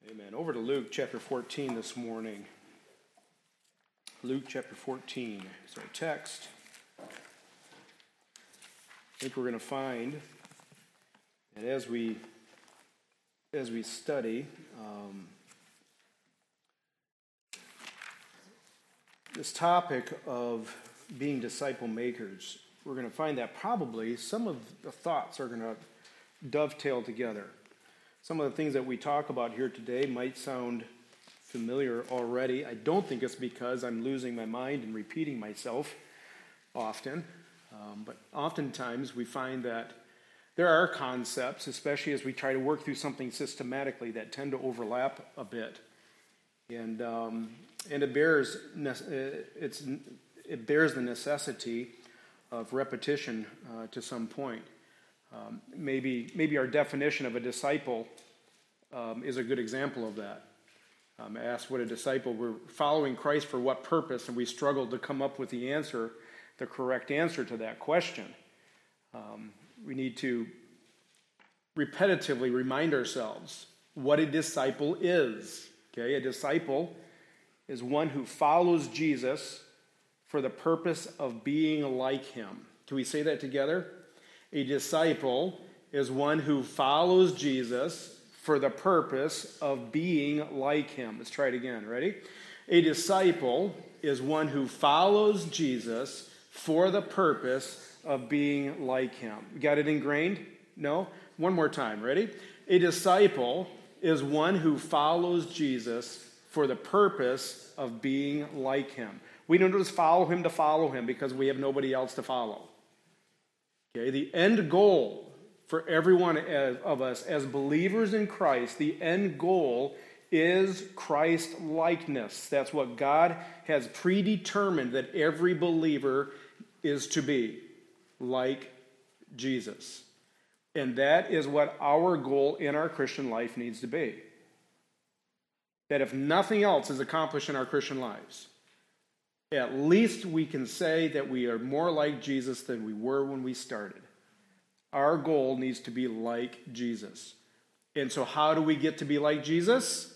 Amen. Over to Luke chapter 14 this morning. Luke chapter 14 is our text. I think we're going to find that as we study this topic of being disciple makers, we're going to find that probably some of the thoughts are going to dovetail together. Some of the things that we talk about here today might sound familiar already. I don't think it's because I'm losing my mind and repeating myself often. But oftentimes we find that there are concepts, especially as we try to work through something systematically, that tend to overlap a bit. And it bears the necessity of repetition to some point. Maybe our definition of a disciple is a good example of that. I asked what a disciple, we're following Christ for what purpose, and we struggled to come up with the correct answer to that question. We need to repetitively remind ourselves what a disciple is. Okay, a disciple is one who follows Jesus for the purpose of being like him. Can we say that together? A disciple is one who follows Jesus for the purpose of being like him. Let's try it again. Ready? A disciple is one who follows Jesus for the purpose of being like him. Got it ingrained? No? One more time. Ready? A disciple is one who follows Jesus for the purpose of being like him. We don't just follow him to follow him because we have nobody else to follow. Okay, the end goal for every one of us as believers in Christ, the end goal is Christ-likeness. That's what God has predetermined that every believer is to be, like Jesus. And that is what our goal in our Christian life needs to be. That if nothing else is accomplished in our Christian lives, at least we can say that we are more like Jesus than we were when we started. Our goal needs to be like Jesus. And so how do we get to be like Jesus?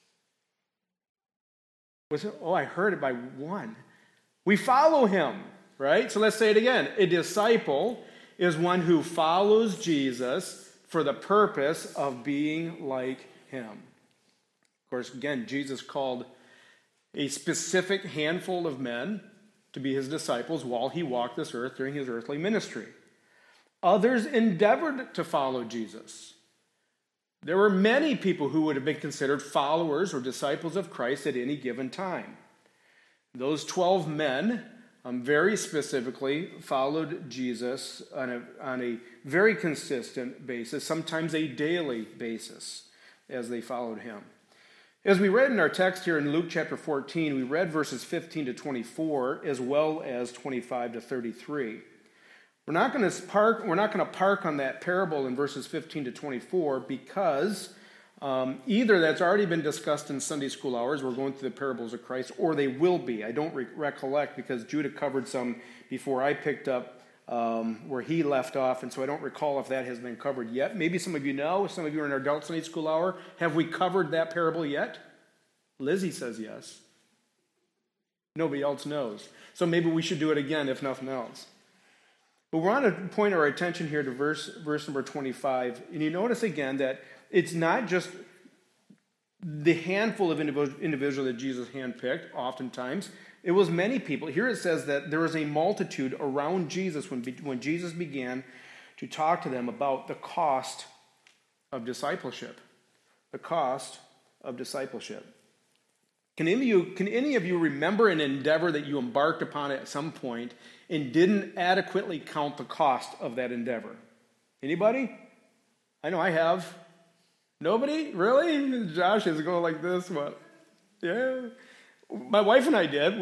I heard it by one. We follow him, right? So let's say it again. A disciple is one who follows Jesus for the purpose of being like him. Of course, again, Jesus called a specific handful of men to be his disciples while he walked this earth during his earthly ministry. Others endeavored to follow Jesus. There were many people who would have been considered followers or disciples of Christ at any given time. Those 12 men very specifically followed Jesus on a very consistent basis, sometimes a daily basis, as they followed him. As we read in our text here in Luke chapter 14, we read verses 15 to 24 as well as 25 to 33. We're not going to park on that parable in verses 15 to 24 because either that's already been discussed in Sunday school hours, we're going through the parables of Christ, or they will be. I don't recollect because Judah covered some before I picked up where he left off, and so I don't recall if that has been covered yet. Maybe some of you know. Some of you are in our adult Sunday school hour. Have we covered that parable yet? Lizzie says yes. Nobody else knows. So maybe we should do it again, if nothing else. But we want to point our attention here to verse number 25. And you notice again that it's not just the handful of individuals that Jesus handpicked, oftentimes. It was many people. Here it says that there was a multitude around Jesus when Jesus began to talk to them about the cost of discipleship. The cost of discipleship. Can any of you remember an endeavor that you embarked upon at some point and didn't adequately count the cost of that endeavor? Anybody? I know I have. Nobody? Really? Josh is going like this. What? Yeah. My wife and I did.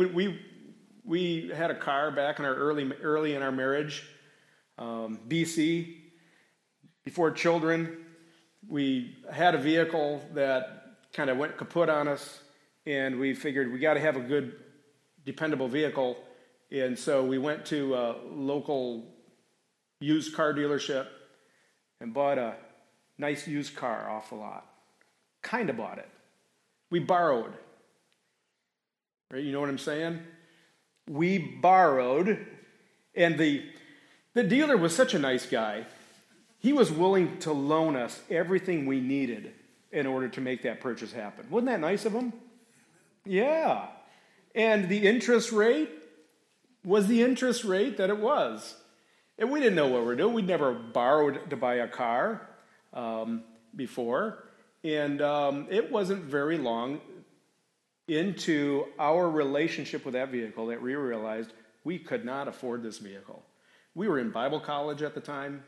We had a car back in our early in our marriage, BC, before children. We had a vehicle that kind of went kaput on us, and we figured we got to have a good, dependable vehicle, and so we went to a local used car dealership and bought a nice used car off the lot. Kind of bought it. We borrowed. Right? You know what I'm saying? We borrowed, and the dealer was such a nice guy. He was willing to loan us everything we needed in order to make that purchase happen. Wasn't that nice of him? Yeah. And the interest rate was the interest rate that it was. And we didn't know what we were doing. We'd never borrowed to buy a car before. And it wasn't very long into our relationship with that vehicle that we realized we could not afford this vehicle. We were in Bible college at the time.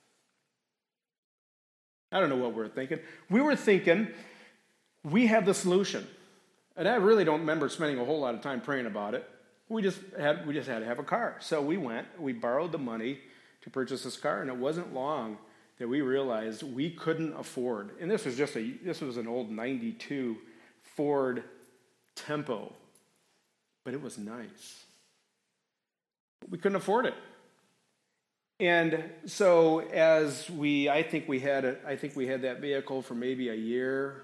I don't know what we were thinking. We were thinking, we have the solution. And I really don't remember spending a whole lot of time praying about it. We just had to have a car. So we borrowed the money to purchase this car, and it wasn't long that we realized we couldn't afford. And this was an old 92 Ford Tempo, but it was nice. We couldn't afford it. And so I think we had that vehicle for maybe a year.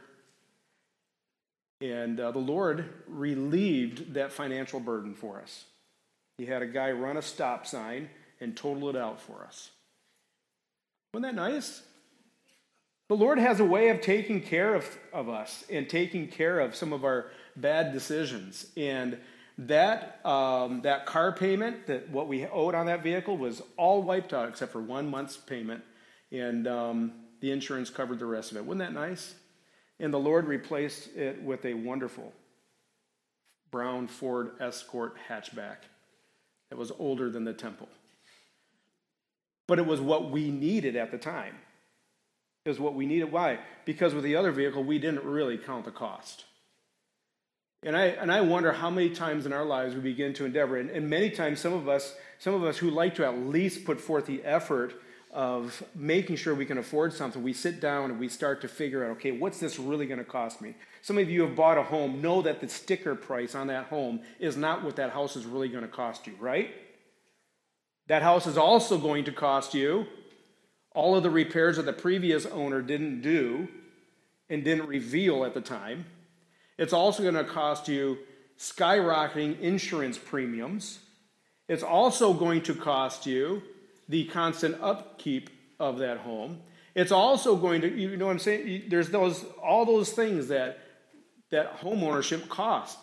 And the Lord relieved that financial burden for us. He had a guy run a stop sign and total it out for us. Wasn't that nice? The Lord has a way of taking care of us and taking care of some of our bad decisions. And that car payment, that what we owed on that vehicle, was all wiped out except for 1 month's payment. And the insurance covered the rest of it. Wasn't that nice? And the Lord replaced it with a wonderful brown Ford Escort hatchback that was older than the Temple. But it was what we needed at the time. It was what we needed. Why? Because with the other vehicle, we didn't really count the cost. And I wonder how many times in our lives we begin to endeavor, and many times some of us who like to at least put forth the effort of making sure we can afford something, we sit down and we start to figure out, okay, what's this really going to cost me? Some of you have bought a home, know that the sticker price on that home is not what that house is really going to cost you, right? That house is also going to cost you all of the repairs that the previous owner didn't do and didn't reveal at the time. It's also going to cost you skyrocketing insurance premiums. It's also going to cost you the constant upkeep of that home. It's also going to, you know what I'm saying? There's all those things that home ownership costs.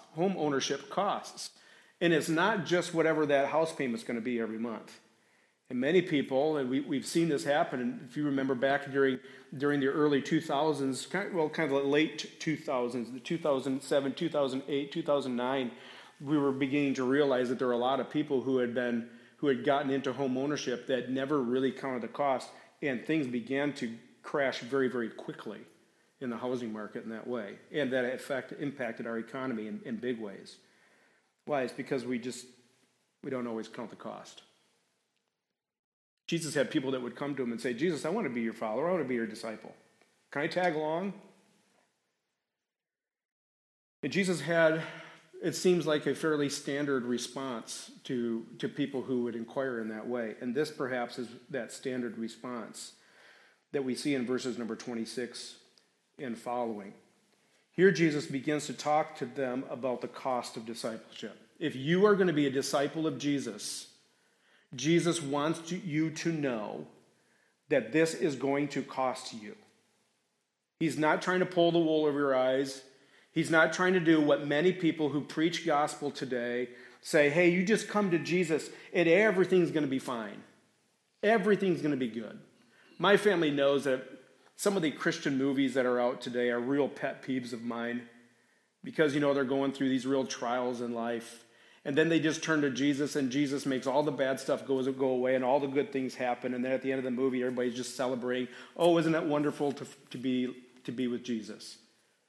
And it's not just whatever that house payment's going to be every month. And many people, and we've seen this happen, and if you remember back during the early 2000s, kind of the late 2000s, the 2007, 2008, 2009, we were beginning to realize that there were a lot of people who had gotten into home ownership that never really counted the cost, and things began to crash very, very quickly in the housing market in that way, and that impacted our economy in big ways. Why? It's because we don't always count the cost. Jesus had people that would come to him and say, Jesus, I want to be your follower. I want to be your disciple. Can I tag along? And Jesus had, it seems like, a fairly standard response to people who would inquire in that way. And this perhaps is that standard response that we see in verses number 26 and following. Here Jesus begins to talk to them about the cost of discipleship. If you are going to be a disciple of Jesus, Jesus wants you to know that this is going to cost you. He's not trying to pull the wool over your eyes. He's not trying to do what many people who preach gospel today say, hey, you just come to Jesus and everything's going to be fine. Everything's going to be good. My family knows that some of the Christian movies that are out today are real pet peeves of mine because, they're going through these real trials in life. And then they just turn to Jesus, and Jesus makes all the bad stuff go away, and all the good things happen. And then at the end of the movie, everybody's just celebrating. Oh, isn't it wonderful to be with Jesus?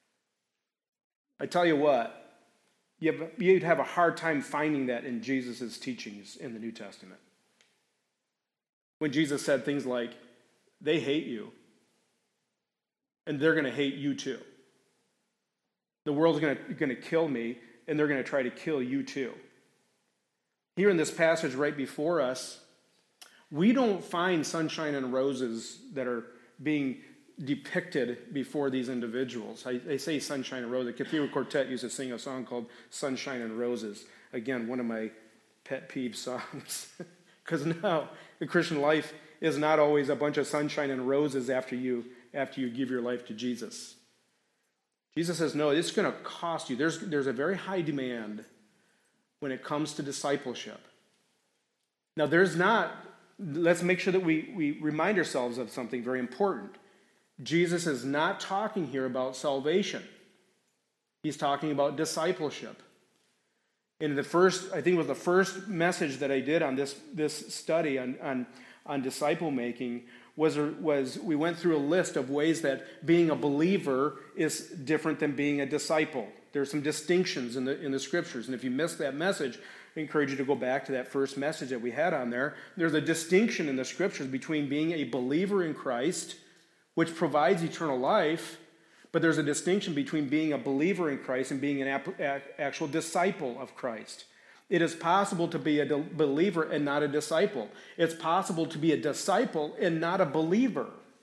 I tell you what, you'd have a hard time finding that in Jesus' teachings in the New Testament. When Jesus said things like, they hate you, and they're going to hate you too. The world's going to kill me, and they're going to try to kill you too. Here in this passage right before us, we don't find sunshine and roses that are being depicted before these individuals. I say Sunshine and Roses. The Cathedral Quartet used to sing a song called Sunshine and Roses. Again, one of my pet peeve songs. Because now the Christian life is not always a bunch of sunshine and roses after you give your life to Jesus. Jesus says, no, it's going to cost you. There's a very high demand when it comes to discipleship. Now, let's make sure that we remind ourselves of something very important. Jesus is not talking here about salvation. He's talking about discipleship. In I think it was the first message that I did on this study on disciple making was we went through a list of ways that being a believer is different than being a disciple. There's some distinctions in the scriptures, and if you missed that message, I encourage you to go back to that first message that we had on there. There's a distinction in the scriptures between being a believer in Christ, which provides eternal life, but there's a distinction between being a believer in Christ and being an actual disciple of Christ. It is possible to be a believer and not a disciple. It's possible to be a disciple and not a believer.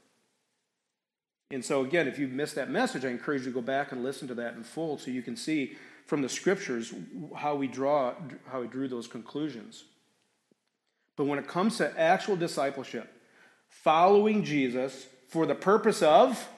And so again, if you've missed that message, I encourage you to go back and listen to that in full so you can see from the scriptures how we drew those conclusions. But when it comes to actual discipleship, following Jesus for the purpose of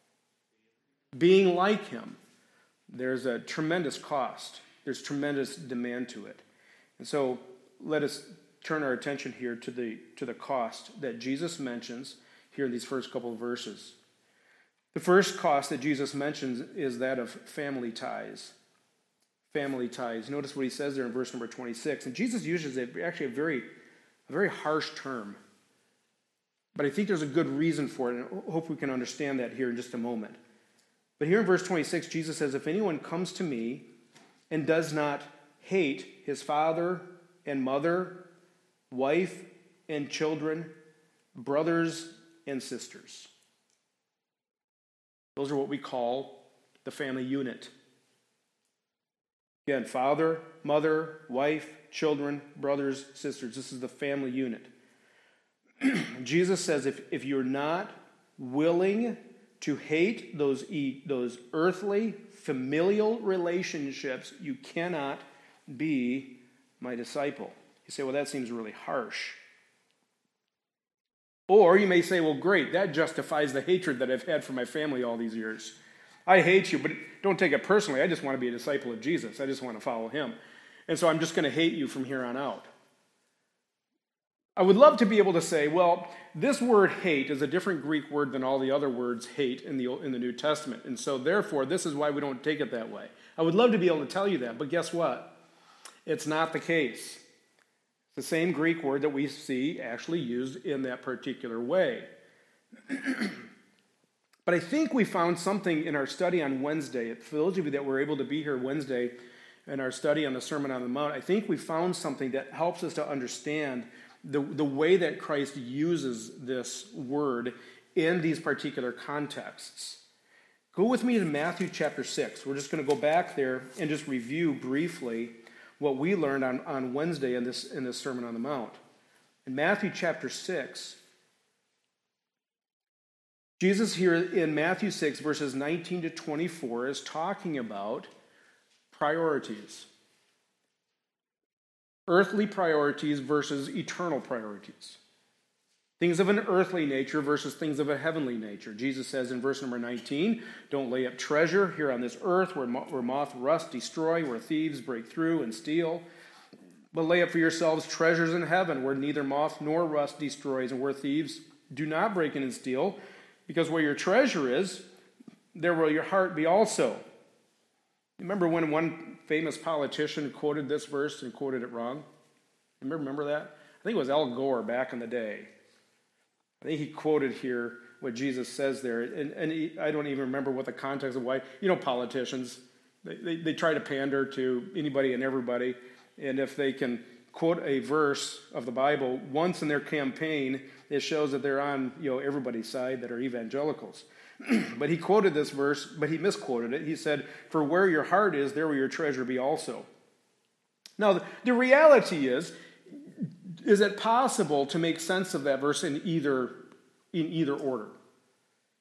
being like him, there's a tremendous cost. There's tremendous demand to it. And so let us turn our attention here to the cost that Jesus mentions here in these first couple of verses. The first cost that Jesus mentions is that of family ties. Family ties. Notice what he says there in verse number 26. And Jesus uses actually a very harsh term. But I think there's a good reason for it, and I hope we can understand that here in just a moment. But here in verse 26, Jesus says, if anyone comes to me and does not hate his father and mother, wife and children, brothers and sisters. Those are what we call the family unit. Again, father, mother, wife, children, brothers, sisters. This is the family unit. Jesus says if you're not willing to hate those earthly, familial relationships, you cannot be my disciple. You say, well, that seems really harsh. Or you may say, well, great, that justifies the hatred that I've had for my family all these years. I hate you, but don't take it personally. I just want to be a disciple of Jesus. I just want to follow him. And so I'm just going to hate you from here on out. I would love to be able to say, well, this word hate is a different Greek word than all the other words hate in the New Testament. And so therefore, this is why we don't take it that way. I would love to be able to tell you that, but guess what? It's not the case. It's the same Greek word that we see actually used in that particular way. But I think we found something in our study on Wednesday. For those of you that were able to be here Wednesday in our study on the Sermon on the Mount, I think we found something that helps us to understand the way that Christ uses this word in these particular contexts. Go with me to Matthew chapter 6. We're just going to go back there and just review briefly what we learned on Wednesday in this Sermon on the Mount. In Matthew chapter 6, Jesus here in Matthew 6, verses 19 to 24, is talking about priorities. Earthly priorities versus eternal priorities. Things of an earthly nature versus things of a heavenly nature. Jesus says in verse number 19, don't lay up treasure here on this earth where moth, rust, destroy, where thieves break through and steal. But lay up for yourselves treasures in heaven where neither moth nor rust destroys and where thieves do not break in and steal. Because where your treasure is, there will your heart be also. Remember when one famous politician quoted this verse and quoted it wrong? Remember that? I think it was Al Gore back in the day. I think he quoted here what Jesus says there. And I don't even remember what the context of why. You know, politicians, they try to pander to anybody and everybody. And if they can quote a verse of the Bible once in their campaign, it shows that they're on everybody's side that are evangelicals. But he quoted this verse, but he misquoted it. He said, for where your heart is, there will your treasure be also. Now, the reality is it possible to make sense of that verse in either order?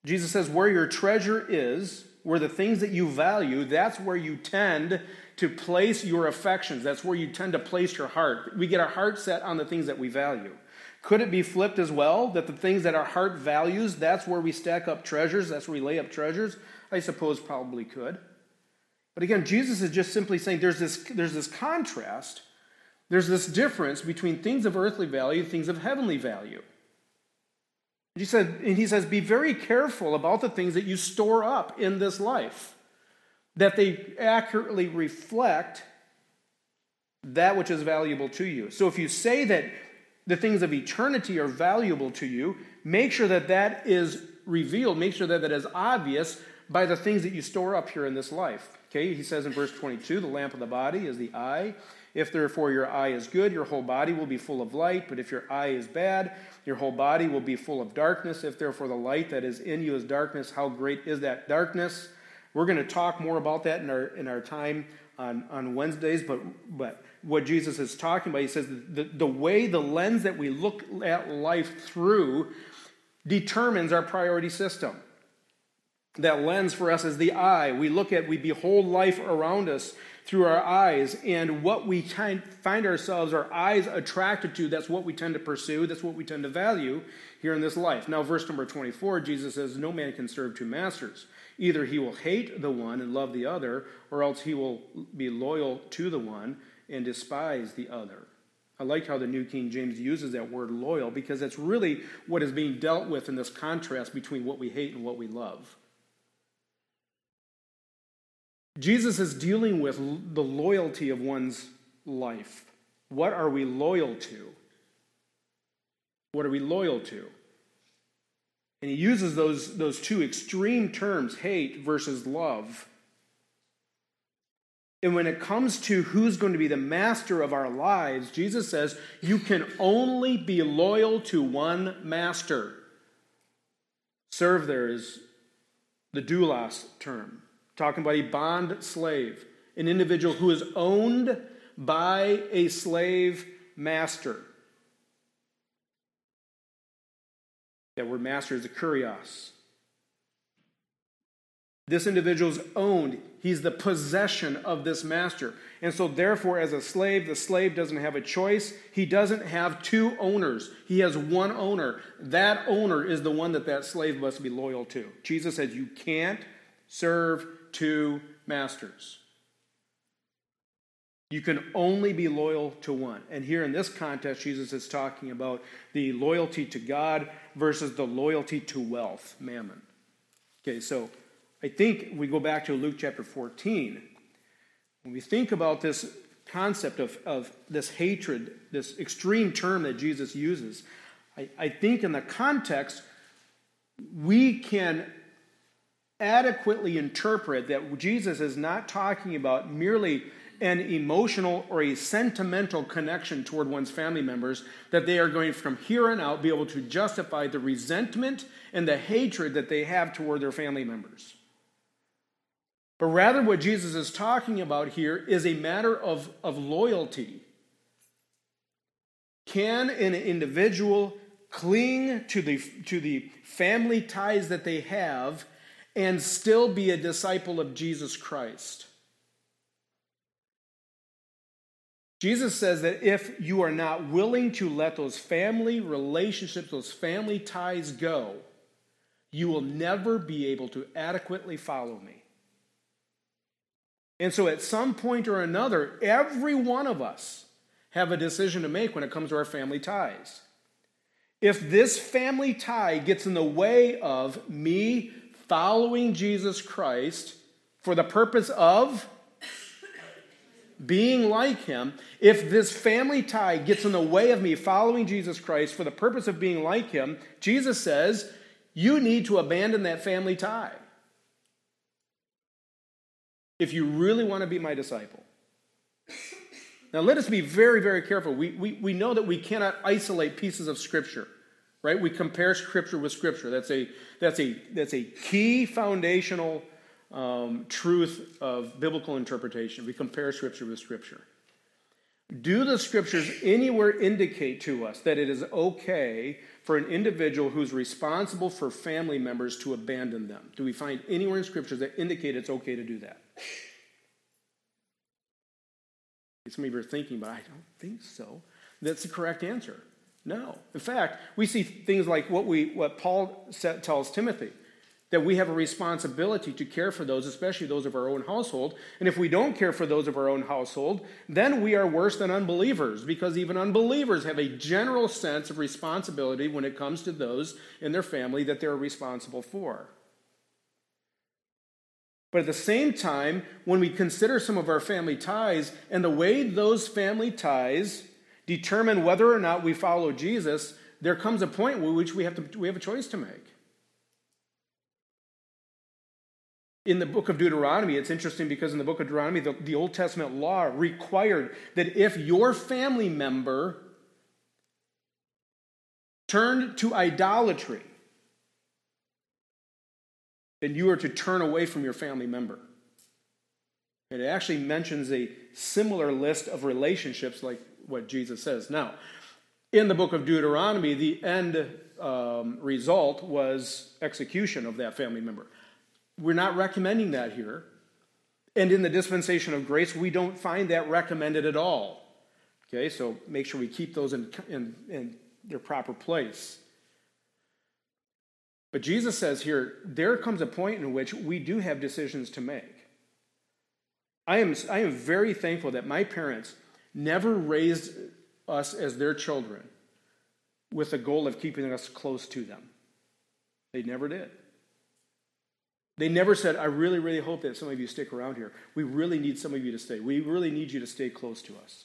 Jesus says, where your treasure is, where the things that you value, that's where you tend to place your affections. That's where you tend to place your heart. We get our heart set on the things that we value. Could it be flipped as well, that the things that our heart values, that's where we stack up treasures, that's where we lay up treasures? I suppose probably could. But again, Jesus is just simply saying there's this contrast, there's this difference between things of earthly value and things of heavenly value. He says, be very careful about the things that you store up in this life, that they accurately reflect that which is valuable to you. So if you say that the things of eternity are valuable to you, make sure that that is revealed, make sure that that is obvious by the things that you store up here in this life. Okay, he says in verse 22, the lamp of the body is the eye. If therefore your eye is good, your whole body will be full of light. But if your eye is bad, your whole body will be full of darkness. If therefore the light that is in you is darkness, how great is that darkness? We're going to talk more about that in our time on Wednesdays. But what Jesus is talking about, he says the way, the lens that we look at life through determines our priority system. That lens for us is the eye. We behold life around us through our eyes, and what we find ourselves, our eyes attracted to, that's what we tend to pursue, that's what we tend to value here in this life. Now, verse number 24, Jesus says, no man can serve two masters. Either he will hate the one and love the other, or else he will be loyal to the one and despise the other. I like how the New King James uses that word loyal, because that's really what is being dealt with in this contrast between what we hate and what we love. Jesus is dealing with the loyalty of one's life. What are we loyal to? What are we loyal to? And he uses those two extreme terms, hate versus love. And when it comes to who's going to be the master of our lives, Jesus says, you can only be loyal to one master. Serve there is the doulos term. Talking about a bond slave, an individual who is owned by a slave master. That word master is a kurios. This individual is owned. He's the possession of this master. And so therefore, as a slave, the slave doesn't have a choice. He doesn't have two owners. He has one owner. That owner is the one that slave must be loyal to. Jesus says you can't serve two masters. You can only be loyal to one. And here in this context, Jesus is talking about the loyalty to God versus the loyalty to wealth, mammon. Okay, so I think we go back to Luke chapter 14. When we think about this concept of this hatred, this extreme term that Jesus uses, I think in the context, we can adequately interpret that Jesus is not talking about merely an emotional or a sentimental connection toward one's family members, that they are going from here on out be able to justify the resentment and the hatred that they have toward their family members. But rather what Jesus is talking about here is a matter of loyalty. Can an individual cling to the family ties that they have and still be a disciple of Jesus Christ? Jesus says that if you are not willing to let those family relationships, those family ties go, you will never be able to adequately follow me. And so at some point or another, every one of us have a decision to make when it comes to our family ties. If this family tie gets in the way of me following Jesus Christ for the purpose of being like him, if this family tie gets in the way of me following Jesus Christ for the purpose of being like him, Jesus says, you need to abandon that family tie if you really want to be my disciple. Now let us be very, very careful. We know that we cannot isolate pieces of Scripture. Right? We compare Scripture with Scripture. That's a key foundational truth of biblical interpretation. We compare Scripture with Scripture. Do the scriptures anywhere indicate to us that it is okay for an individual who's responsible for family members to abandon them? Do we find anywhere in scriptures that indicate it's okay to do that? Some of you are thinking, but I don't think so. That's the correct answer. No. In fact, we see things like what Paul tells Timothy, that we have a responsibility to care for those, especially those of our own household. And if we don't care for those of our own household, then we are worse than unbelievers, because even unbelievers have a general sense of responsibility when it comes to those in their family that they're responsible for. But at the same time, when we consider some of our family ties and the way those family ties determine whether or not we follow Jesus, there comes a point in which we have a choice to make. In the book of Deuteronomy, it's interesting because in the book of Deuteronomy, the Old Testament law required that if your family member turned to idolatry, then you are to turn away from your family member. It actually mentions a similar list of relationships like what Jesus says. Now, in the book of Deuteronomy, the end result was execution of that family member. We're not recommending that here. And in the dispensation of grace, we don't find that recommended at all. Okay, so make sure we keep those in their proper place. But Jesus says here, there comes a point in which we do have decisions to make. I am very thankful that my parents never raised us as their children with the goal of keeping us close to them. They never did. They never said, I really, really hope that some of you stick around here. We really need some of you to stay. We really need you to stay close to us.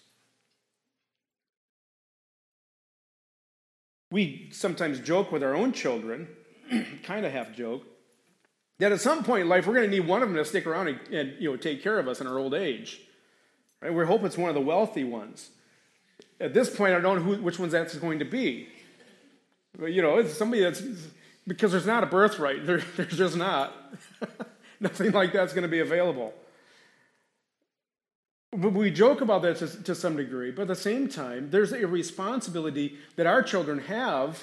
We sometimes joke with our own children, kind of half joke, that at some point in life we're going to need one of them to stick around and take care of us in our old age. Right? We hope it's one of the wealthy ones. At this point, I don't know which ones that's going to be. But, it's somebody that's... Because there's not a birthright. There's just not. Nothing like that's going to be available. But we joke about that to some degree, but at the same time, there's a responsibility that our children have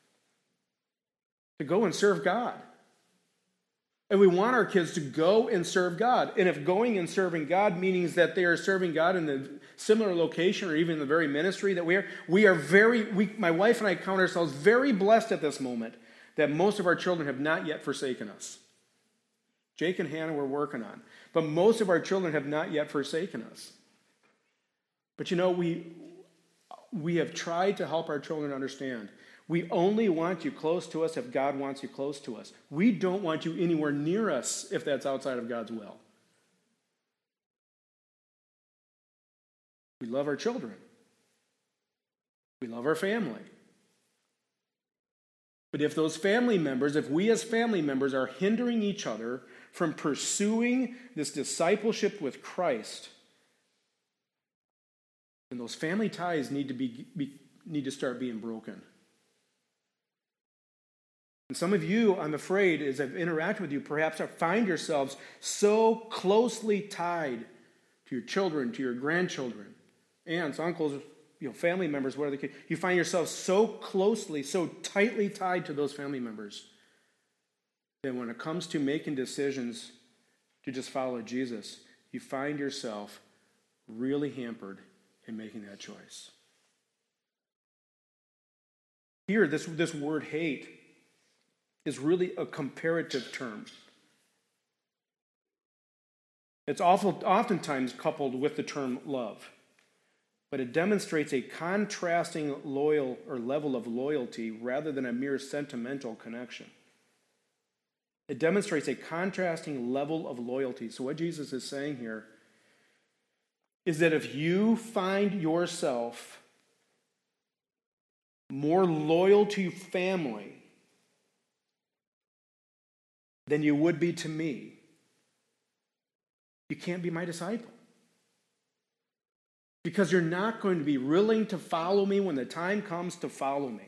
to go and serve God. And we want our kids to go and serve God. And if going and serving God means that they are serving God in the similar location or even the very ministry that we are my wife and I count ourselves very blessed at this moment that most of our children have not yet forsaken us. Jake and Hannah we're working on. But most of our children have not yet forsaken us. But we have tried to help our children understand. We only want you close to us if God wants you close to us. We don't want you anywhere near us if that's outside of God's will. We love our children. We love our family. But if we as family members are hindering each other from pursuing this discipleship with Christ, then those family ties need to start being broken. And some of you, I'm afraid, as I've interacted with you, perhaps find yourselves so closely tied to your children, to your grandchildren, aunts, uncles, family members, whatever the case. You find yourself so closely, so tightly tied to those family members that when it comes to making decisions to just follow Jesus, you find yourself really hampered in making that choice. Here, this word hate is really a comparative term. It's oftentimes coupled with the term love. But it demonstrates a contrasting level of loyalty rather than a mere sentimental connection. It demonstrates a contrasting level of loyalty. So what Jesus is saying here is that if you find yourself more loyal to family than you would be to me, you can't be my disciple. Because you're not going to be willing to follow me when the time comes to follow me.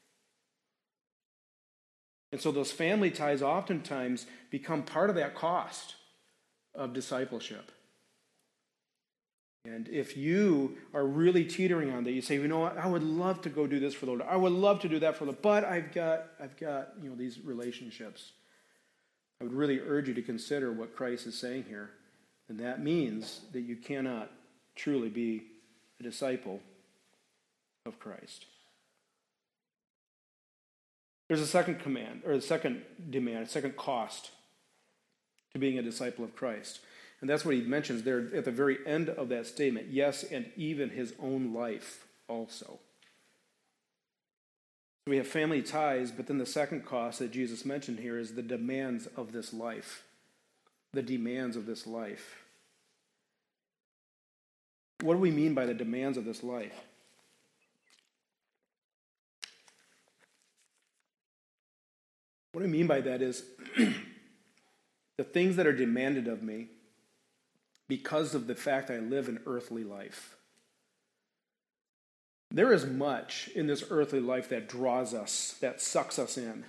And so those family ties oftentimes become part of that cost of discipleship. And if you are really teetering on that, you say, you know what, I would love to go do this for the Lord. I would love to do that for the Lord, but I've got these relationships. I would really urge you to consider what Christ is saying here. And that means that you cannot truly be a disciple of Christ. There's a second command, or a second demand, a second cost to being a disciple of Christ. And that's what he mentions there at the very end of that statement. Yes, and even his own life also. So we have family ties, but then the second cost that Jesus mentioned here is the demands of this life. The demands of this life. What do we mean by the demands of this life? What I mean by that is the things that are demanded of me because of the fact I live an earthly life. There is much in this earthly life that draws us, that sucks us in.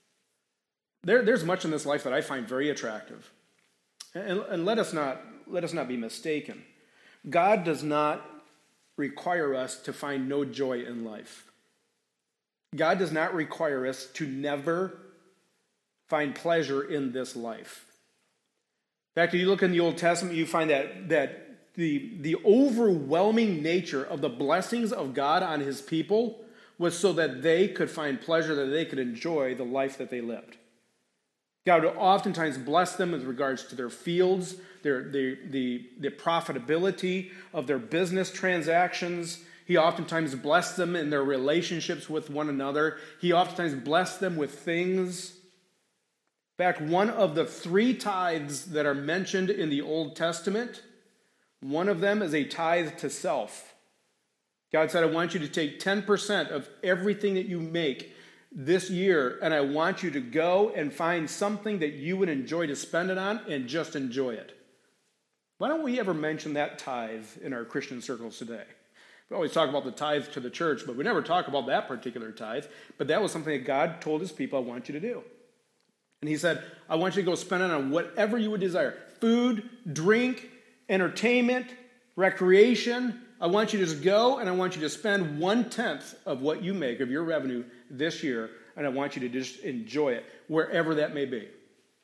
There's much in this life that I find very attractive. And let us not be mistaken. God does not require us to find no joy in life. God does not require us to never find pleasure in this life. In fact, if you look in the Old Testament, you find that the overwhelming nature of the blessings of God on his people was so that they could find pleasure, that they could enjoy the life that they lived. God would oftentimes bless them with regards to their fields, the profitability of their business transactions. He oftentimes blessed them in their relationships with one another. He oftentimes blessed them with things. In fact, one of the 3 tithes that are mentioned in the Old Testament, one of them is a tithe to self. God said, I want you to take 10% of everything that you make this year, and I want you to go and find something that you would enjoy to spend it on and just enjoy it. Why don't we ever mention that tithe in our Christian circles today? We always talk about the tithe to the church, but we never talk about that particular tithe. But that was something that God told his people, I want you to do. And he said, I want you to go spend it on whatever you would desire. Food, drink, entertainment, recreation. I want you to just go and I want you to spend 1/10 of what you make of your revenue this year. And I want you to just enjoy it wherever that may be.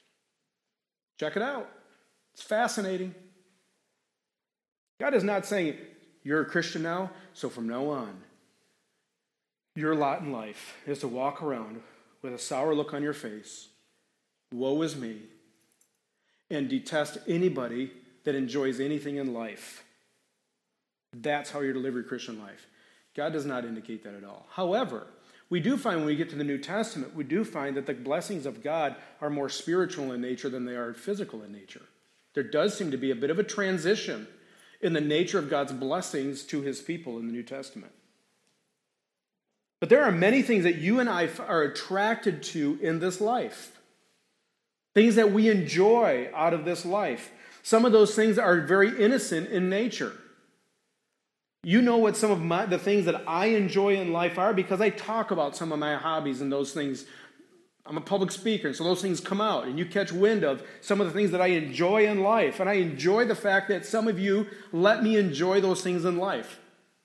Check it out. It's fascinating. God is not saying, you're a Christian now, so from now on, your lot in life is to walk around with a sour look on your face, woe is me, and detest anybody that enjoys anything in life. That's how you're to live your Christian life. God does not indicate that at all. However, we do find when we get to the New Testament, we do find that the blessings of God are more spiritual in nature than they are physical in nature. There does seem to be a bit of a transition in the nature of God's blessings to his people in the New Testament. But there are many things that you and I are attracted to in this life. Things that we enjoy out of this life. Some of those things are very innocent in nature. You know what some of the things that I enjoy in life are because I talk about some of my hobbies and those things. I'm a public speaker, and so those things come out, and you catch wind of some of the things that I enjoy in life. And I enjoy the fact that some of you let me enjoy those things in life.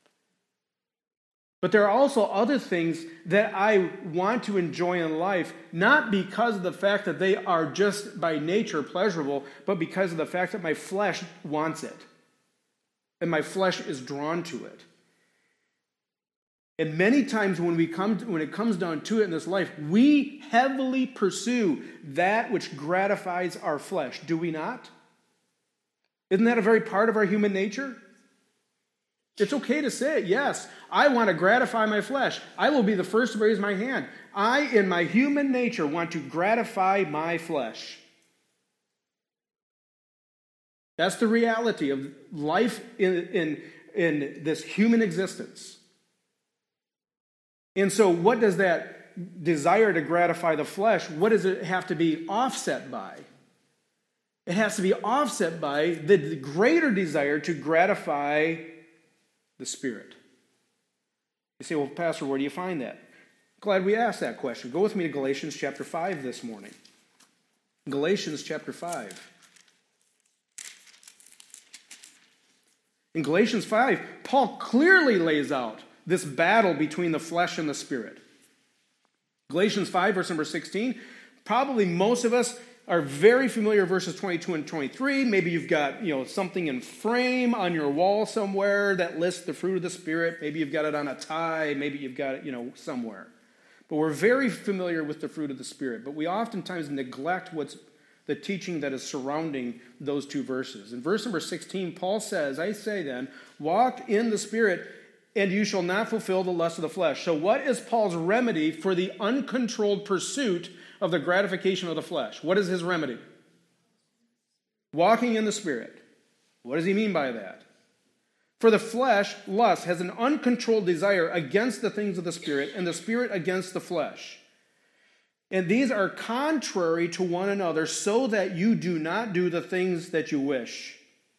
But there are also other things that I want to enjoy in life, not because of the fact that they are just by nature pleasurable, but because of the fact that my flesh wants it. And my flesh is drawn to it. And many times when it comes down to it in this life, we heavily pursue that which gratifies our flesh, do we not? Isn't that a very part of our human nature? It's okay to say it, yes. I want to gratify my flesh. I will be the first to raise my hand. I, in my human nature, want to gratify my flesh. That's the reality of life in this human existence. And so what does that desire to gratify the flesh, what does it have to be offset by? It has to be offset by the greater desire to gratify the Spirit. You say, well, Pastor, where do you find that? Glad we asked that question. Go with me to Galatians chapter 5 this morning. Galatians chapter 5. In Galatians 5, Paul clearly lays out this battle between the flesh and the spirit. Galatians 5, verse number 16, probably most of us are very familiar with verses 22 and 23. Maybe you've got, something in frame on your wall somewhere that lists the fruit of the Spirit. Maybe you've got it on a tie. Maybe you've got it, somewhere. But we're very familiar with the fruit of the Spirit. But we oftentimes neglect what's the teaching that is surrounding those two verses. In verse number 16, Paul says, I say then, walk in the Spirit, and you shall not fulfill the lust of the flesh. So what is Paul's remedy for the uncontrolled pursuit of the gratification of the flesh? What is his remedy? Walking in the Spirit. What does he mean by that? For the flesh, lust, has an uncontrolled desire against the things of the Spirit, and the Spirit against the flesh. And these are contrary to one another, so that you do not do the things that you wish.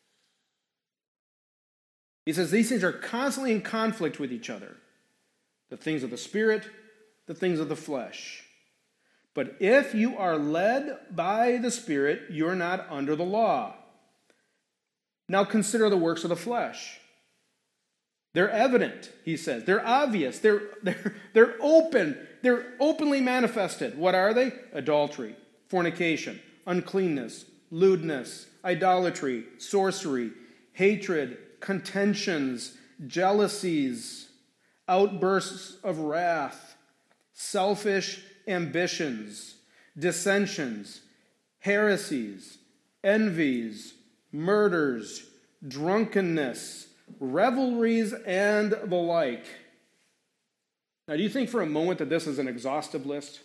He says these things are constantly in conflict with each other. The things of the Spirit, the things of the flesh. But if you are led by the Spirit, you're not under the law. Now consider the works of the flesh. They're evident, he says. They're obvious. They're open. They're openly manifested. What are they? Adultery, fornication, uncleanness, lewdness, idolatry, sorcery, hatred, contentions, jealousies, outbursts of wrath, selfish ambitions, dissensions, heresies, envies, murders, drunkenness, revelries, and the like. Now, do you think for a moment that this is an exhaustive list?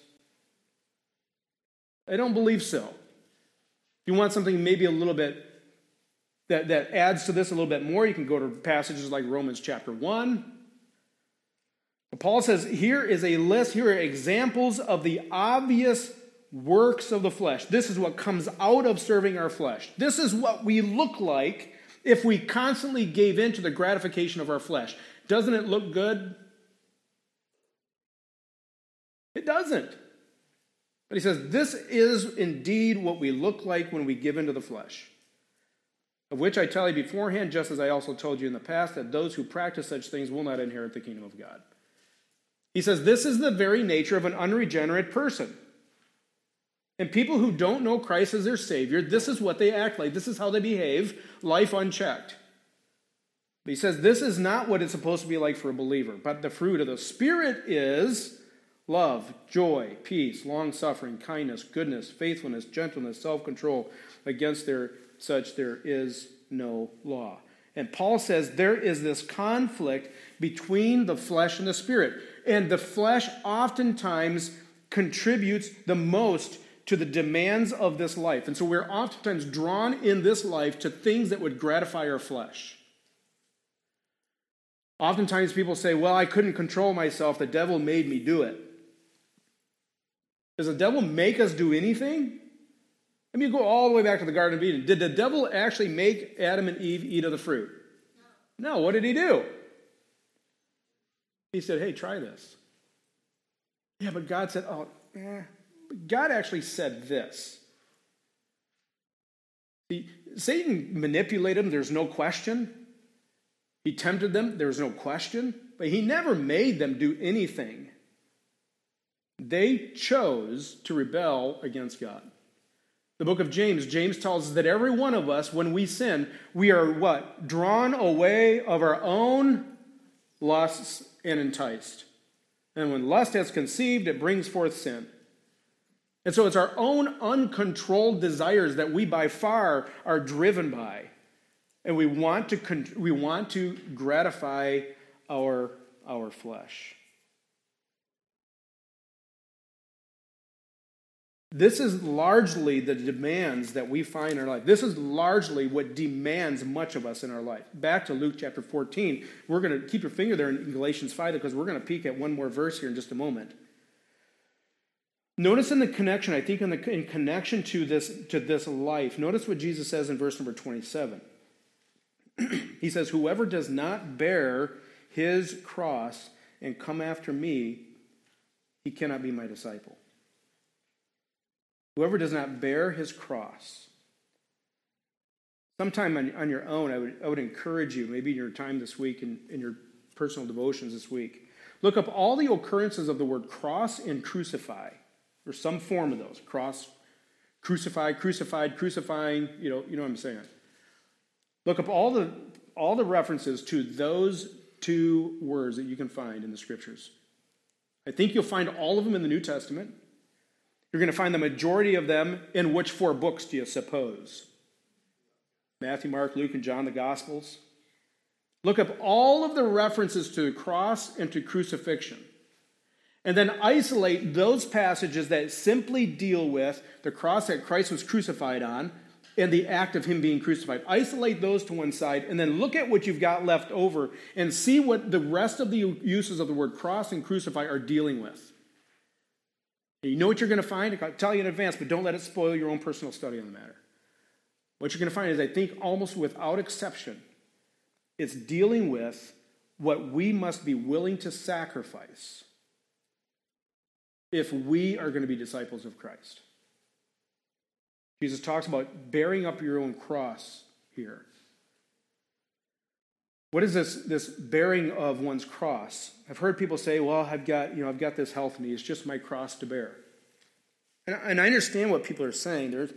I don't believe so. If you want something maybe a little bit that adds to this a little bit more, you can go to passages like Romans chapter 1. But Paul says, here is a list, here are examples of the obvious works of the flesh. This is what comes out of serving our flesh. This is what we look like if we constantly gave in to the gratification of our flesh. Doesn't it look good? It doesn't. But he says, this is indeed what we look like when we give into the flesh. Of which I tell you beforehand, just as I also told you in the past, that those who practice such things will not inherit the kingdom of God. He says, this is the very nature of an unregenerate person. And people who don't know Christ as their Savior, this is what they act like. This is how they behave, life unchecked. But he says, this is not what it's supposed to be like for a believer. But the fruit of the Spirit is love, joy, peace, long-suffering, kindness, goodness, faithfulness, gentleness, self-control. Against such there is no law. And Paul says there is this conflict between the flesh and the Spirit. And the flesh oftentimes contributes the most to the demands of this life. And so we're oftentimes drawn in this life to things that would gratify our flesh. Oftentimes people say, well, I couldn't control myself. The devil made me do it. Does the devil make us do anything? Let me go all the way back to the Garden of Eden. Did the devil actually make Adam and Eve eat of the fruit? No. What did he do? He said, hey, try this. Yeah, but God said, God actually said this. See, Satan manipulated them, there's no question. He tempted them, there's no question. But he never made them do anything. They chose to rebel against God. The book of James tells us that every one of us, when we sin, we are what? Drawn away of our own lusts and enticed. And when lust has conceived, it brings forth sin. And so it's our own uncontrolled desires that we by far are driven by. And we want to gratify our flesh. This is largely the demands that we find in our life. This is largely what demands much of us in our life. Back to Luke chapter 14. We're going to keep your finger there in Galatians 5 because we're going to peek at one more verse here in just a moment. Notice in the connection, I think in connection to this life, notice what Jesus says in verse number 27. He says, whoever does not bear his cross and come after me, he cannot be my disciple. Whoever does not bear his cross. sometime on your own, I would encourage you, maybe in your time this week, in your personal devotions this week, look up all the occurrences of the word cross and crucify, or some form of those. Cross, crucify, crucified, crucifying, you know what I'm saying. Look up all the references to those two words that you can find in the Scriptures. I think you'll find all of them in the New Testament. You're going to find the majority of them in which 4 books do you suppose? Matthew, Mark, Luke, and John, the Gospels. Look up all of the references to the cross and to crucifixion. And then isolate those passages that simply deal with the cross that Christ was crucified on and the act of him being crucified. Isolate those to one side, and then look at what you've got left over and see what the rest of the uses of the word cross and crucify are dealing with. And you know what you're going to find? I'll tell you in advance, but don't let it spoil your own personal study on the matter. What you're going to find is, I think, almost without exception, it's dealing with what we must be willing to sacrifice if we are going to be disciples of Christ. Jesus talks about bearing up your own cross here. What is this bearing of one's cross? I've heard people say, well, I've got this health need. It's just my cross to bear. And I understand what people are saying.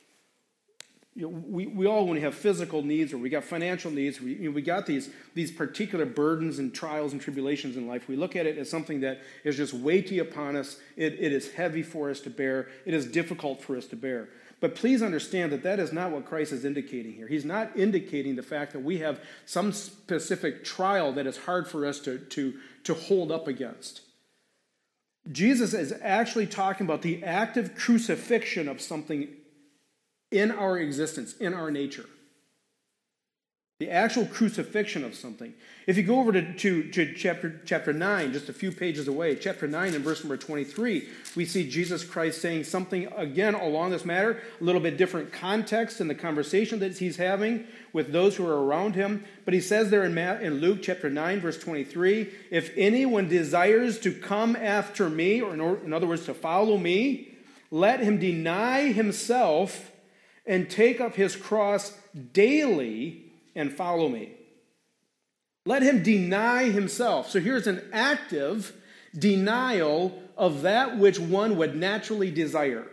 We all, when we have physical needs or we got financial needs, we got these particular burdens and trials and tribulations in life. We look at it as something that is just weighty upon us. It is heavy for us to bear. It is difficult for us to bear. But please understand that is not what Christ is indicating here. He's not indicating the fact that we have some specific trial that is hard for us to hold up against. Jesus is actually talking about the active crucifixion of something in our existence, in our nature. The actual crucifixion of something. If you go over to chapter 9, just a few pages away, chapter 9 and verse number 23, we see Jesus Christ saying something, again, along this matter, a little bit different context in the conversation that he's having with those who are around him. But he says there in Luke chapter 9, verse 23, if anyone desires to come after me, or in other words, to follow me, let him deny himself and take up his cross daily and follow me. Let him deny himself. So here's an active denial of that which one would naturally desire.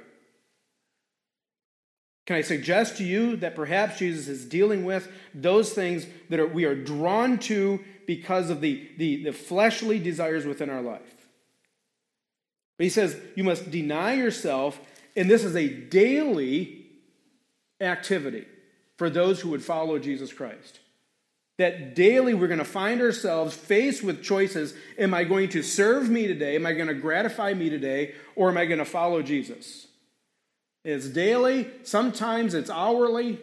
Can I suggest to you that perhaps Jesus is dealing with those things that we are drawn to because of the fleshly desires within our life? But he says you must deny yourself, and this is a daily activity for those who would follow Jesus Christ. That daily we're going to find ourselves faced with choices. Am I going to serve me today? Am I going to gratify me today? Or am I going to follow Jesus? It's daily. Sometimes it's hourly.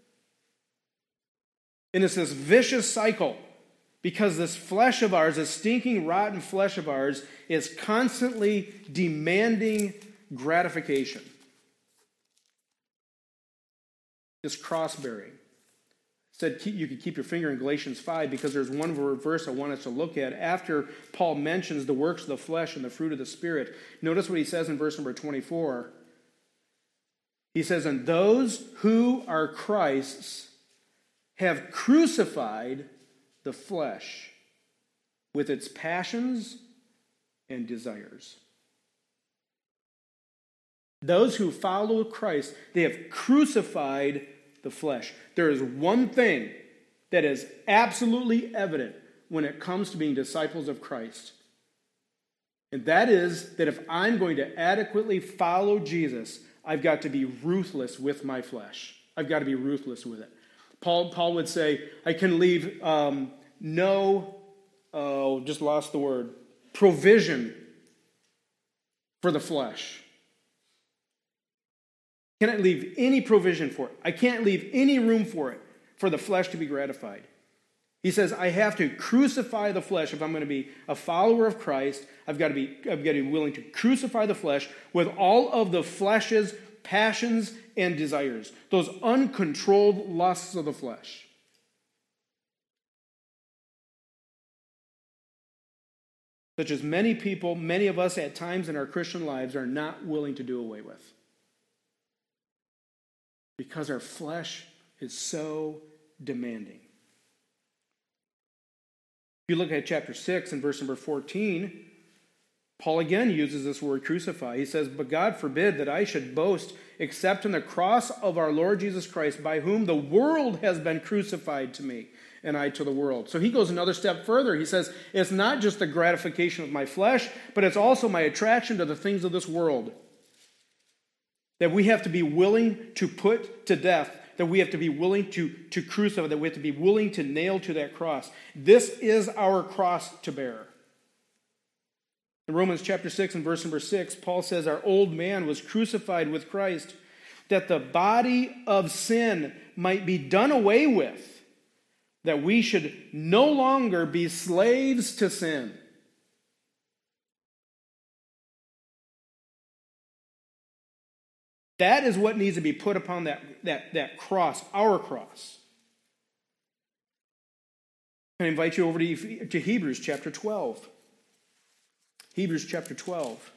And it's this vicious cycle because this flesh of ours, this stinking, rotten flesh of ours, is constantly demanding gratification. This cross-bearing. Said you could keep your finger in Galatians 5 because there's one verse I want us to look at after Paul mentions the works of the flesh and the fruit of the Spirit. Notice what he says in verse number 24. He says, and those who are Christ's have crucified the flesh with its passions and desires. Those who follow Christ, they have crucified the flesh. There is one thing that is absolutely evident when it comes to being disciples of Christ. And that is that if I'm going to adequately follow Jesus, I've got to be ruthless with my flesh. I've got to be ruthless with it. Paul would say, I can leave provision for the flesh. Cannot leave any provision for it. I can't leave any room for it, for the flesh to be gratified. He says, I have to crucify the flesh. If I'm going to be a follower of Christ, I've got to be willing to crucify the flesh with all of the flesh's passions and desires, those uncontrolled lusts of the flesh. Such as many people, many of us at times in our Christian lives are not willing to do away with. Because our flesh is so demanding. If you look at chapter 6 and verse number 14, Paul again uses this word crucify. He says, "But God forbid that I should boast except in the cross of our Lord Jesus Christ, by whom the world has been crucified to me, and I to the world." So he goes another step further. He says, it's not just the gratification of my flesh, but it's also my attraction to the things of this world. That we have to be willing to put to death, that we have to be willing to crucify, that we have to be willing to nail to that cross. This is our cross to bear. In Romans chapter 6 and verse number 6, Paul says, "Our old man was crucified with Christ, that the body of sin might be done away with, that we should no longer be slaves to sin." That is what needs to be put upon that cross, our cross. I invite you over to Hebrews chapter 12. Hebrews chapter 12.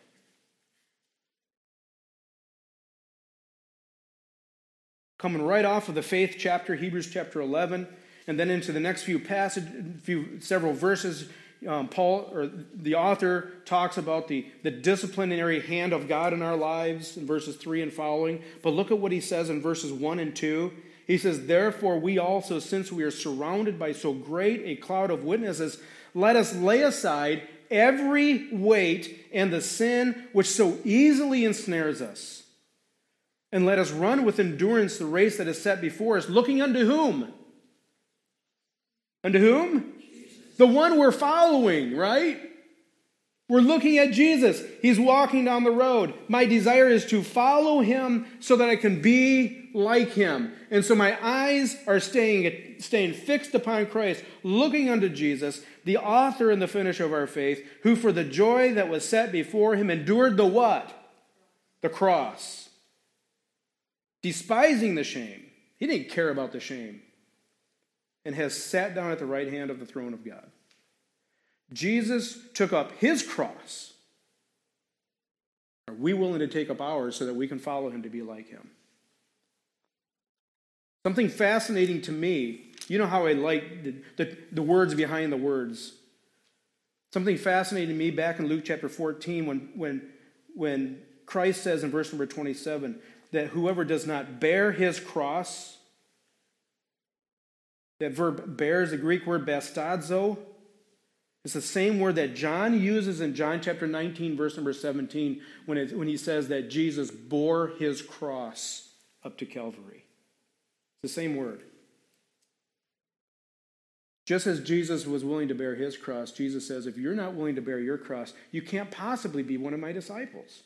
Coming right off of the faith chapter, Hebrews chapter 11, and then into the next several verses, Paul, or the author, talks about the disciplinary hand of God in our lives in verses 3 and following. But look at what he says in verses 1 and 2. He says, "Therefore we also, since we are surrounded by so great a cloud of witnesses, let us lay aside every weight and the sin which so easily ensnares us. And let us run with endurance the race that is set before us, looking unto whom? Unto whom? Jesus. The one we're following, right? We're looking at Jesus. He's walking down the road. My desire is to follow him so that I can be like him. And so my eyes are staying fixed upon Christ, looking unto Jesus, the author and the finisher of our faith, who for the joy that was set before him endured the what? The cross. Despising the shame. He didn't care about the shame. And has sat down at the right hand of the throne of God. Jesus took up his cross. Are we willing to take up ours so that we can follow him to be like him? Something fascinating to me, you know how I like the words behind the words. Something fascinating to me back in Luke chapter 14 when Christ says in verse number 27 that whoever does not bear his cross, that verb bear is the Greek word bastazo. It's the same word that John uses in John chapter 19, verse number 17, when he says that Jesus bore his cross up to Calvary. It's the same word. Just as Jesus was willing to bear his cross, Jesus says, if you're not willing to bear your cross, you can't possibly be one of my disciples.